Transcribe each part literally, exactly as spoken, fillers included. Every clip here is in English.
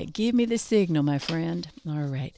right. Give me the signal, my friend. All right.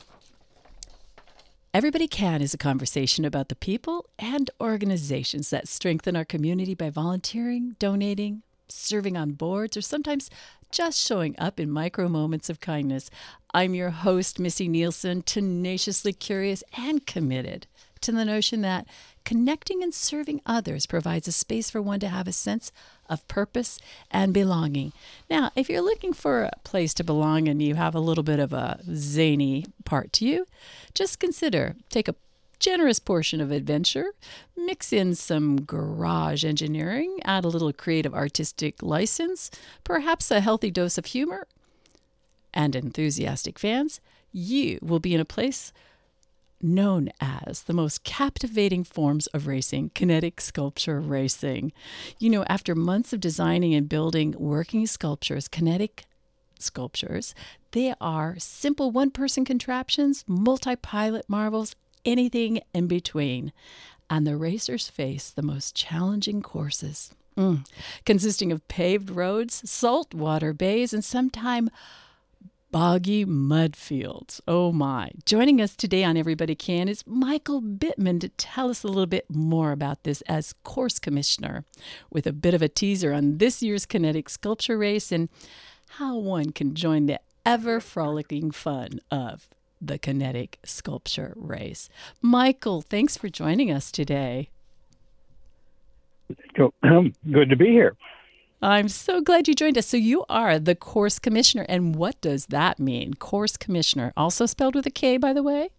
Everybody Can is a conversation about the people and organizations that strengthen our community by volunteering, donating, serving on boards, or sometimes just showing up in micro moments of kindness. I'm your host, Missy Nielsen, tenaciously curious and committed to the notion that connecting and serving others provides a space for one to have a sense of purpose and belonging. Now, if you're looking for a place to belong and you have a little bit of a zany part to you, just consider take a generous portion of adventure, mix in some garage engineering, add a little creative artistic license, perhaps a healthy dose of humor, and enthusiastic fans. You will be in a place known as the most captivating forms of racing, kinetic sculpture racing. You know, after months of designing and building working sculptures, kinetic sculptures, they are simple one-person contraptions, multi-pilot marvels, anything in between. And the racers face the most challenging courses, mm, consisting of paved roads, saltwater bays, and sometimes boggy mud fields. Oh my. Joining us today on Everybody Can is Michael Bittman to tell us a little bit more about this as course commissioner, with a bit of a teaser on this year's kinetic sculpture race and how one can join the ever frolicking fun of the kinetic sculpture race. Michael, thanks for joining us today. Good to be here. I'm so glad you joined us. So you are the course commissioner. And what does that mean? Course commissioner, also spelled with a K, by the way?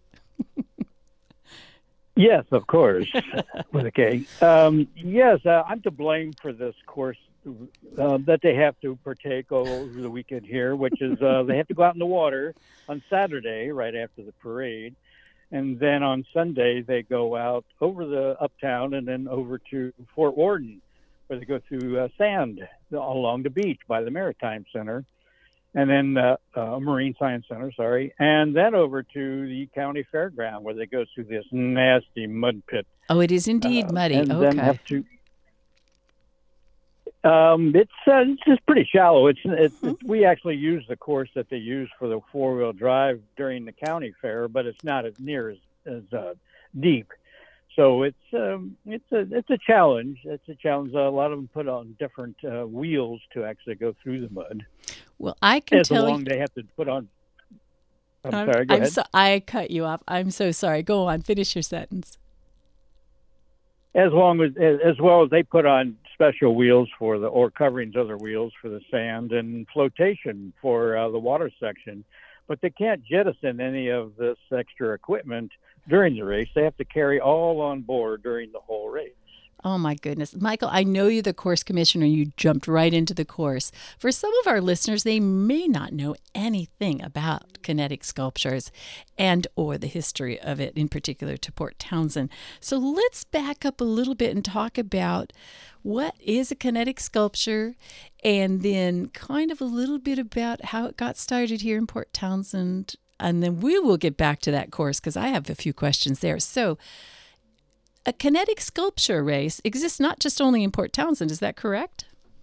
Yes, of course, with a K. Um, yes, uh, I'm to blame for this course uh, that they have to partake over the weekend here, which is uh, they have to go out in the water on Saturday, right after the parade. And then on Sunday, they go out over the uptown and then over to Fort Worden, where they go through uh, sand along the beach by the Maritime Center, and then uh, uh, Marine Science Center, sorry, and then over to the county fairground where they go through this nasty mud pit. Oh, it is indeed uh, muddy. And okay. Then have to, um, it's uh, it's just pretty shallow. It's, it's, mm-hmm. it's we actually use the course that they use for the four wheel drive during the county fair, but it's not as near as as uh, deep. So it's um, it's a it's a challenge. It's a challenge. A lot of them put on different uh, wheels to actually go through the mud. Well, I can As tell long you, they have to put on. I'm, I'm sorry. Go I'm ahead. So, I cut you off. I'm so sorry. Go on. Finish your sentence. As long as as well as they put on special wheels for the or coverings of their wheels for the sand and flotation for uh, the water section, but they can't jettison any of this extra equipment during the race. They have to carry all on board during the whole race. Oh, my goodness. Michael, I know you're the course commissioner. You jumped right into the course. For some of our listeners, they may not know anything about kinetic sculptures and or the history of it, in particular to Port Townsend. So let's back up a little bit and talk about what is a kinetic sculpture, and then kind of a little bit about how it got started here in Port Townsend. And then we will get back to that course because I have a few questions there. So a kinetic sculpture race exists not just only in Port Townsend. Is that correct?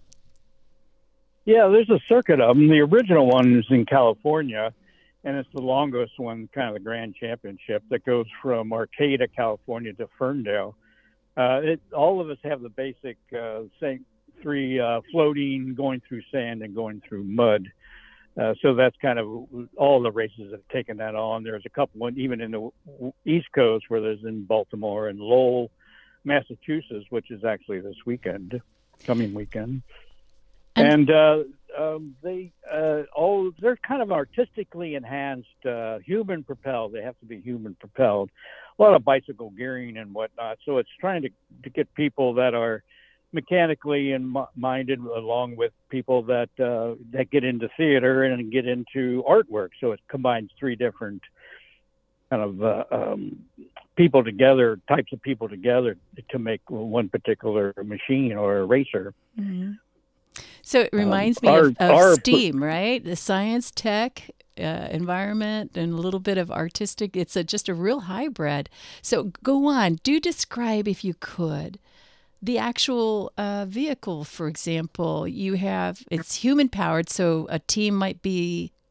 Yeah, there's a circuit of them. The original one is in California, and it's the longest one, kind of the Grand Championship, that goes from Arcata, California to Ferndale. Uh, it, all of us have the basic uh, same three uh, floating, going through sand, and going through mud. Uh, so that's kind of all the races have taken that on. There's a couple, even in the East Coast, where there's in Baltimore and Lowell, Massachusetts, which is actually this weekend, coming weekend. And, and uh, um, they uh, all they're kind of artistically enhanced, uh, human propelled. They have to be human propelled. A lot of bicycle gearing and whatnot. So it's trying to to get people that are mechanically and minded, along with people that uh, that get into theater and get into artwork. So it combines three different kind of uh, um, people together, types of people together to make one particular machine or a racer. Mm-hmm. So it reminds um, me our, of, of our, STEAM, right? The science, tech, uh, environment, and a little bit of artistic. It's a, just a real hybrid. So go on. Do describe, if you could, the actual uh, vehicle. For example, you have, it's human powered, so a team might be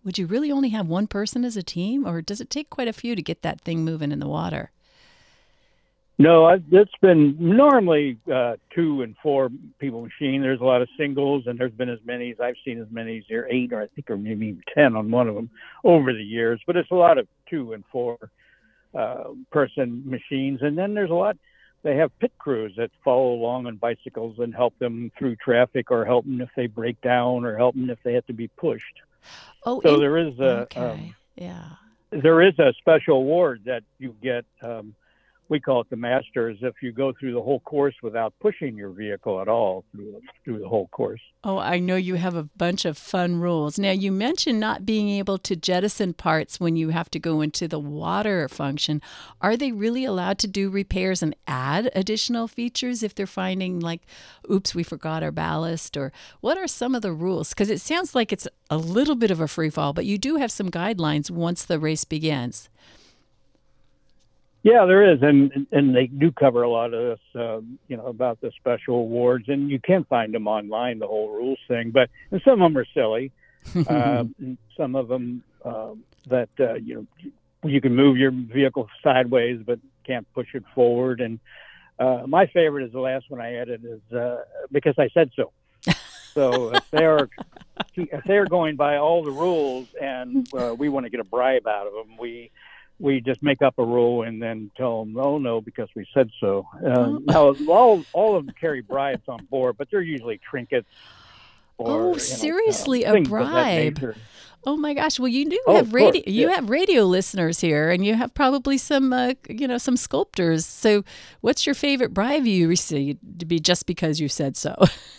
Would you really only have one person as a team, or does it take quite a few to get that thing moving in the water? No, I, it's been normally uh, two and four people machine. There's a lot of singles, and there's been as many as I've seen as many as there eight, or I think, or maybe even ten on one of them over the years. But it's a lot of two and four uh, person machines, and then there's a lot. They have pit crews that follow along on bicycles and help them through traffic, or help them if they break down, or help them if they have to be pushed. Oh, so in- there is a okay, um, yeah, there is a special award that you get. Um, We call it the Masters if you go through the whole course without pushing your vehicle at all through, through the whole course. Oh, I know you have a bunch of fun rules. Now, you mentioned not being able to jettison parts when you have to go into the water function. Are they really allowed to do repairs and add additional features if they're finding like, oops, we forgot our ballast? Or what are some of the rules? Because it sounds like it's a little bit of a free fall, but you do have some guidelines once the race begins. Yeah, there is, and and they do cover a lot of this, uh, you know, about the special awards, and you can find them online, the whole rules thing. But and some of them are silly. uh, some of them uh, that uh, you know you can move your vehicle sideways, but can't push it forward. And uh, my favorite is the last one I added is uh, because I said so. So if they're if they're going by all the rules, and uh, we want to get a bribe out of them, we. We just make up a rule and then tell them, oh, no, because we said so. Uh, now, all, all of them carry bribes on board, but they're usually trinkets. Or, oh, you know, seriously, uh, a bribe. Oh, my gosh. Well, you do oh, have radio. Course, you yeah. have radio listeners here, and you have probably some, uh, you know, some sculptors. So what's your favorite bribe you received to be just because you said so?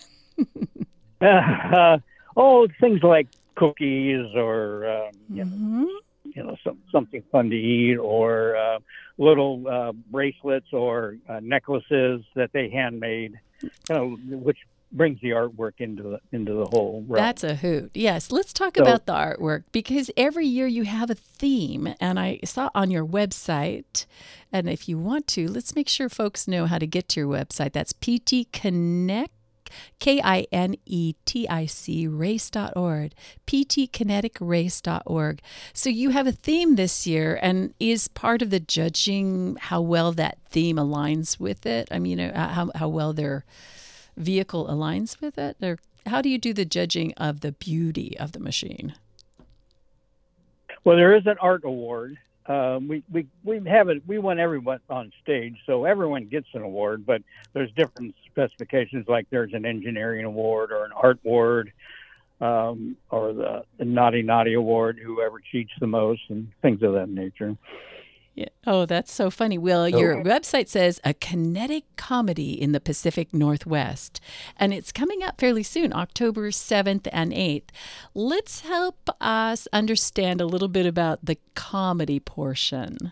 uh, oh, things like cookies or, um, you mm-hmm. know, you know, some, something fun to eat, or uh, little uh, bracelets or uh, necklaces that they handmade, you know, which brings the artwork into the into the whole realm. That's a hoot. Yes, let's talk So, about the artwork, because every year you have a theme, and I saw on your website, and if you want to, let's make sure folks know how to get to your website. That's P T Connect. K I N E T I C race dot org, P T kinetic race dot org. So you have a theme this year, and is part of the judging how well that theme aligns with it? I mean, how, how well their vehicle aligns with it? Or how do you do the judging of the beauty of the machine? Well, there is an art award. Um, we, we, we have it, we want everyone on stage, so everyone gets an award, but there's different specifications, like there's an engineering award or an art award, um, or the, the Naughty Naughty award, whoever cheats the most, and things of that nature. Yeah. Oh, that's so funny. Well, So, your website says a kinetic comedy in the Pacific Northwest, and it's coming up fairly soon, October seventh and eighth. Let's help us understand a little bit about the comedy portion.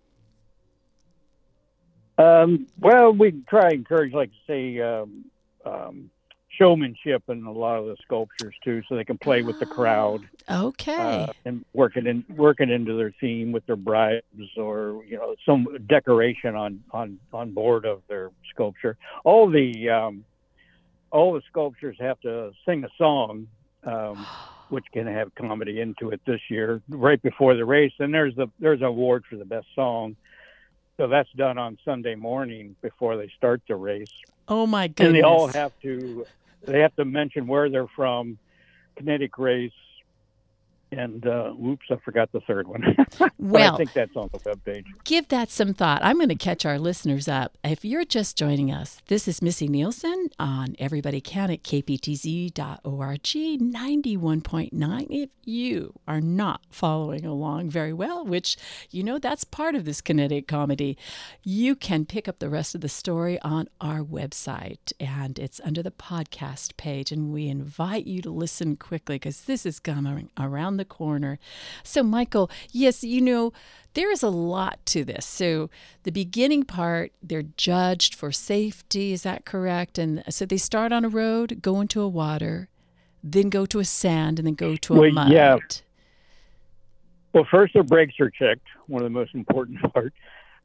Um, well, we try to encourage, like, say, um, um, showmanship in a lot of the sculptures too, so they can play with the crowd. Okay. Uh, and work it in, work it into their theme with their bribes, or you know, some decoration on on on board of their sculpture. All the um, all the sculptures have to sing a song, um, which can have comedy into it this year, right before the race. And there's the there's an award for the best song. So that's done on Sunday morning before they start the race. Oh my goodness! And they all have to they have to mention where they're from, Kinetic Race, and uh, whoops, I forgot the third one. Well, I think that's on the webpage. Give that some thought. I'm going to catch our listeners up. If you're just joining us, this is Missy Nielsen on Everybody Can at K P T Z dot org ninety-one point nine. If you are not following along very well, which you know that's part of this kinetic comedy, you can pick up the rest of the story on our website, and it's under the podcast page, and we invite you to listen quickly because this is coming around the corner. So, Michael, yes, you know, there is a lot to this. So the beginning part, they're judged for safety. Is that correct? And so they start on a road, go into a water, then go to a sand, and then go to a well, mud. Yeah. Well, first their brakes are checked, one of the most important parts.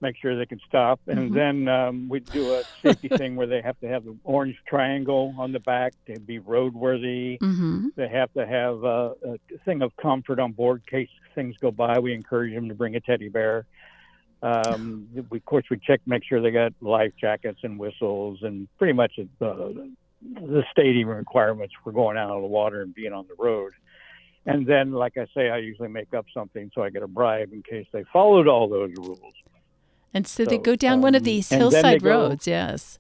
make sure they can stop. And Mm-hmm. then um, we do a safety thing where they have to have the orange triangle on the back to be roadworthy. Mm-hmm. They have to have a, a thing of comfort on board in case things go by. We encourage them to bring a teddy bear. Um, we, of course, we check, make sure they got life jackets and whistles and pretty much uh, the stadium requirements for going out on the water and being on the road. And then, like I say, I usually make up something so I get a bribe in case they followed all those rules. And so, So, they go down one of um, these and then they hillside go- roads, yes.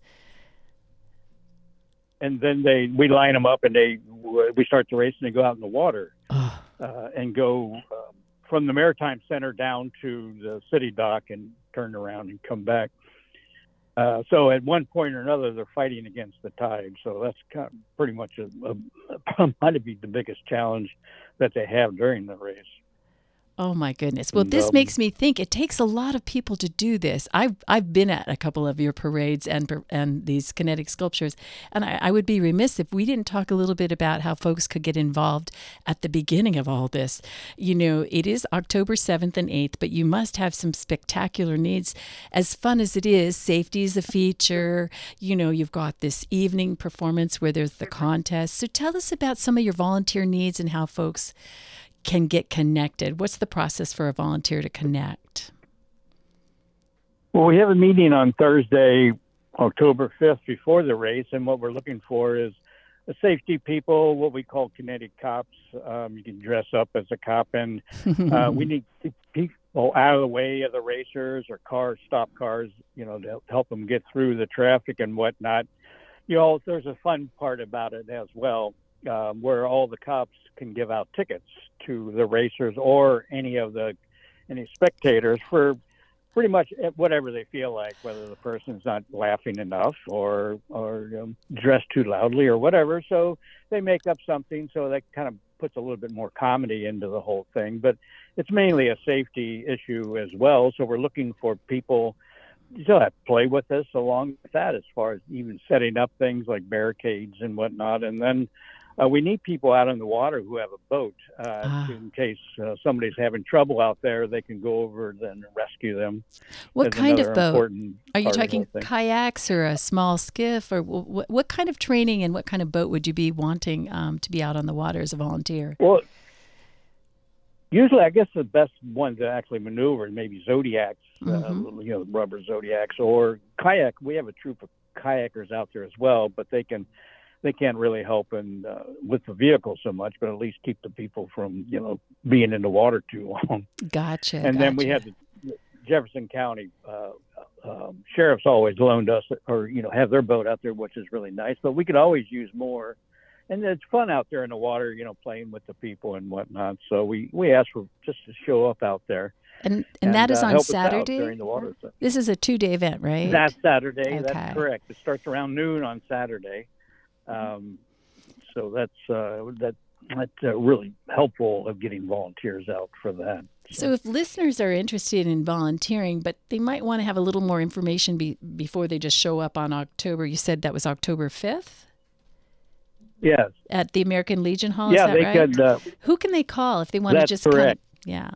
And then they we line them up and they we start the race and they go out in the water Oh, uh, and go um, from the Maritime Center down to the city dock and turn around and come back. Uh, so at one point or another, they're fighting against the tide. So that's kind of pretty much a, a, a might be the biggest challenge that they have during the race. oh my goodness. Well, And, this um, makes me think it takes a lot of people to do this. I've I've been at a couple of your parades and par- and these kinetic sculptures, and I, I would be remiss if we didn't talk a little bit about how folks could get involved at the beginning of all this. You know, it is October seventh and eighth, but you must have some spectacular needs. As fun as it is, safety is a feature. You know, you've got this evening performance where there's the contest. So tell us about some of your volunteer needs and how folks can get connected. What's the process for a volunteer to connect? Well, we have a meeting on Thursday, October fifth, before the race, and what we're looking for is the safety people, what we call kinetic cops. Um, you can dress up as a cop, and uh, we need people out of the way of the racers or cars, stop cars, you know, to help them get through the traffic and whatnot. You know, there's a fun part about it as well, um, where all the cops can give out tickets to the racers or any of the any spectators for pretty much whatever they feel like, whether the person's not laughing enough or or you know, dressed too loudly or whatever. So they make up something, so that kind of puts a little bit more comedy into the whole thing. But it's mainly a safety issue as well. So we're looking for people to have to play with us along with that, as far as even setting up things like barricades and whatnot. And then Uh, we need people out in the water who have a boat uh, Ah. in case uh, somebody's having trouble out there. They can go over then rescue them. What That's kind of another boat? important Are you part of the talking whole thing. kayaks or a small skiff, or what, what kind of training and what kind of boat would you be wanting um, to be out on the water as a volunteer? Well, usually I guess the best one to actually maneuver is maybe Zodiacs, Mhm. uh, you know, rubber Zodiacs, or kayak. We have a troop of kayakers out there as well, but they can they can't really help in, uh, with the vehicle so much, but at least keep the people from, you know, being in the water too long. Gotcha. And then we gotcha. had the Jefferson County uh, um, sheriffs always loaned us, or you know, have their boat out there, which is really nice. But we could always use more, and it's fun out there in the water, you know, playing with the people and whatnot. So we we asked for just to show up out there, And and that is uh, on help us out Saturday? during the water. So This is a two-day event, right? that's Saturday. Okay. That's correct. It starts around noon on Saturday. Um, so that's uh, that that's uh, really helpful of getting volunteers out for that. So if listeners are interested in volunteering, but they might want to have a little more information be, before they just show up on October, you said that was October fifth Yes. at the American Legion Hall, Yeah, is that they right? could. Uh, Who can they call if they want to That's just kind of, correct. yeah.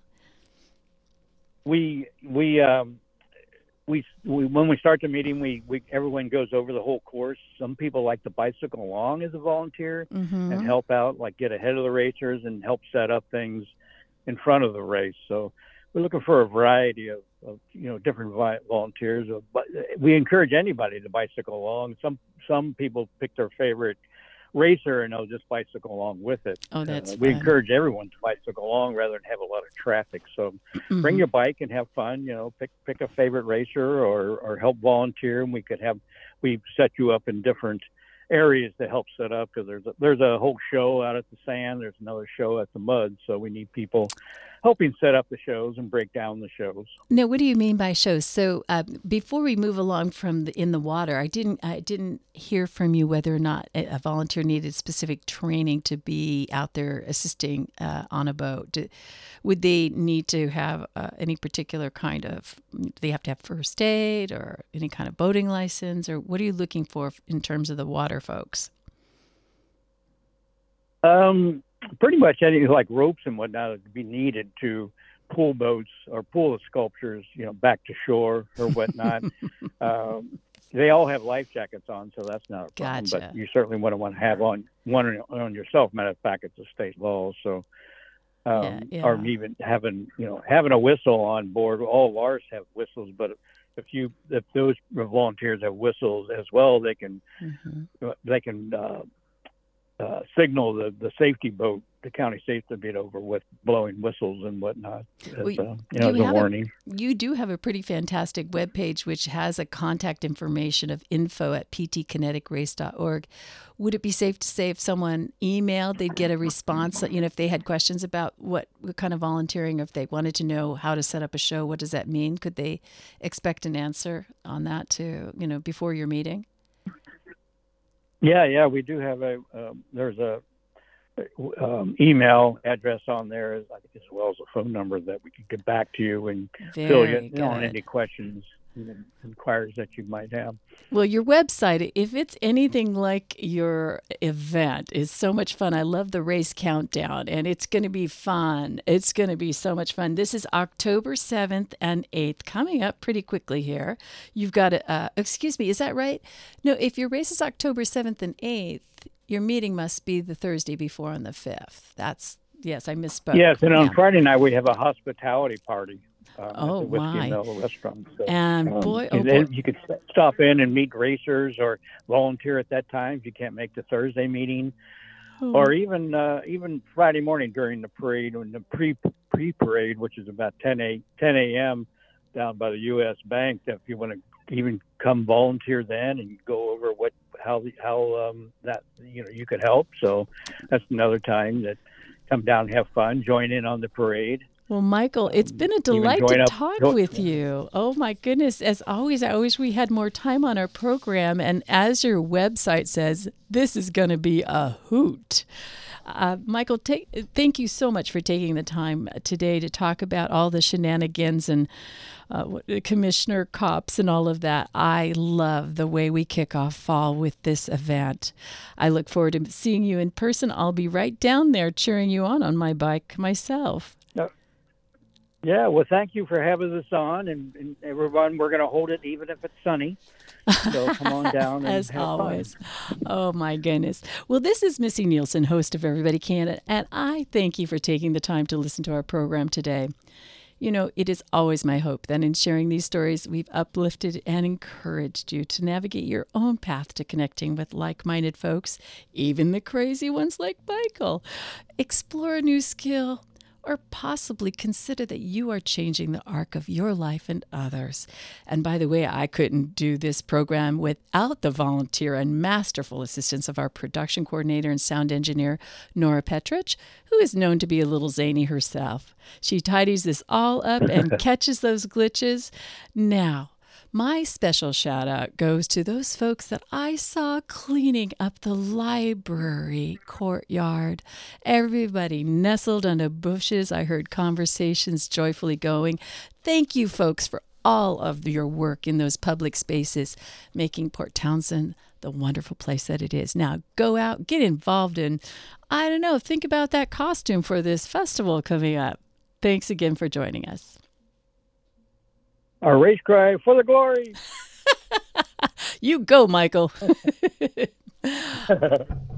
we we um we, we when we start the meeting, we, we everyone goes over the whole course. Some people like to bicycle along as a volunteer Mm-hmm. and help out, like get ahead of the racers and help set up things in front of the race. So we're looking for a variety of, of you know different vi- volunteers. But we encourage anybody to bicycle along. Some some people pick their favorite racer and they'll just bicycle along with it. Oh, that's Uh, we fun. encourage everyone to bicycle along rather than have a lot of traffic. So Mhm. bring your bike and have fun. You know, pick pick a favorite racer or or help volunteer, and we could have we set you up in different areas to help set up, because there's a, there's a whole show out at the sand. There's another show at the mud, so we need people helping set up the shows and break down the shows. Now, what do you mean by shows? So, uh, before we move along from the, in the water, I didn't I didn't hear from you whether or not a, a volunteer needed specific training to be out there assisting uh, on a boat. Do, would they need to have uh, any particular kind of? Do they have to have first aid or any kind of boating license, or what are you looking for in terms of the water folks? Um, pretty much anything like ropes and whatnot would be needed to pool boats or pool sculptures, you know, back to shore or whatnot. um, they all have life jackets on, so that's not a problem. Gotcha. But you certainly wouldn't want to have on one on yourself. Matter of fact, it's a state law. So, um, Yeah, yeah. or even having you know having a whistle on board. All of ours have whistles, but if you if those volunteers have whistles as well, they can Mm-hmm. they can uh, uh, signal the, the safety boat, the county safety boat over with blowing whistles and whatnot, as, Well, uh, you know, you as a have a- warning. You do have a pretty fantastic webpage which has a contact information of info at p t kinetic race dot org. Would it be safe to say if someone emailed, they'd get a response? You know, if they had questions about what, what kind of volunteering, if they wanted to know how to set up a show, what does that mean? Could they expect an answer on that to, you know, before your meeting? Yeah, yeah, we do have a um, there's a um, email address on there, I think, as well as a phone number that we can get back to you and fill you Very in on good. any questions and inquiries that you might have. Well, your website, if it's anything like your event, is so much fun. I love the race countdown, and it's going to be fun. It's going to be so much fun. This is October seventh and eighth, coming up pretty quickly here. You've got a, uh, excuse me, is that right? No, if your race is October seventh and eighth, your meeting must be the Thursday before on the fifth. That's, yes, I misspoke. Yes, and on Yeah. Friday night we have a hospitality party. Um, Oh, at the Whiskey my. Mill restaurant. So, And um, boy, oh and then boy. you could st- stop in and meet racers or volunteer at that time if you can't make the Thursday meeting, or even uh, even Friday morning during the parade, when the pre pre parade, which is about ten a.m. down by the U S Bank. If you want to even come volunteer then and go over what how how um, that you know you could help. So that's another time that come down, have fun, join in on the parade. Well, Michael, it's been a even delight join to up- talk join- with you. Oh, my goodness. As always, I wish we had more time on our program. And as your website says, this is going to be a hoot. Uh, Michael, take, thank you so much for taking the time today to talk about all the shenanigans and uh, what- Commissioner Cops and all of that. I love the way we kick off fall with this event. I look forward to seeing you in person. I'll be right down there cheering you on on my bike myself. Yeah, well, thank you for having us on, and, and everyone, we're going to hold it even if it's sunny. So come on down and As have always. Oh, my goodness. Well, this is Missy Nielsen, host of Everybody Can, and I thank you for taking the time to listen to our program today. You know, it is always my hope that in sharing these stories, we've uplifted and encouraged you to navigate your own path to connecting with like-minded folks, even the crazy ones like Michael. Explore a new skill, or possibly consider that you are changing the arc of your life and others. And by the way, I couldn't do this program without the volunteer and masterful assistance of our production coordinator and sound engineer, Nora Petrich, who is known to be a little zany herself. She tidies this all up and catches those glitches. Now, my special shout out goes to those folks that I saw cleaning up the library courtyard. Everybody nestled under bushes. I heard conversations joyfully going. Thank you, folks, for all of your work in those public spaces, making Port Townsend the wonderful place that it is. Now, go out, get involved in, I don't know, think about that costume for this festival coming up. Thanks again for joining us. Our race cry for the glory. You go, Michael.